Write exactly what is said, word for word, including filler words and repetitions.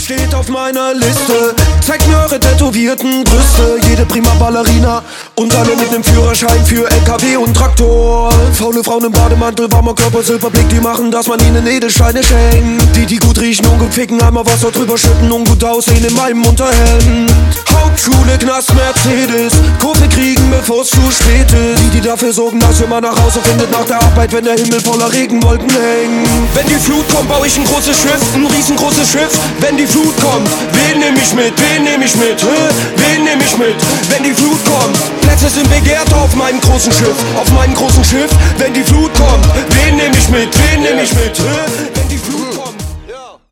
steht auf meiner Liste. Zeigt mir eure tätowierten Brüste. Jede prima Ballerina und alle mit nem Führerschein für L K W und Traktor. Faule Frauen im Bademantel, warmer Körper, Silberblick, die machen, dass man ihnen Edelsteine schenkt. Die, die gut riechen und gut ficken, einmal Wasser drüber schütten und gut aussehen in meinem Unterhemd. Hauptschule, Knast, Mercedes, Kurve kriegen, bevor's zu spät ist. Die, die dafür sorgen, dass ihr mal nach Hause findet nach der Arbeit, wenn der Himmel voller Regenwolken hängt. Wenn die Flut kommt, baue ich ein großes Schiff, ein riesengroßes Schiff. Wenn die Flut kommt, wen nehm ich mit, wen nehm ich mit, hä? Wen nehm ich mit, wenn die Flut kommt? Plätze sind begehrt auf meinem großen Schiff, auf meinem großen Schiff. Wenn die Flut kommt, wen nehm ich mit, wen nehm ich mit, hä? Wenn die Flut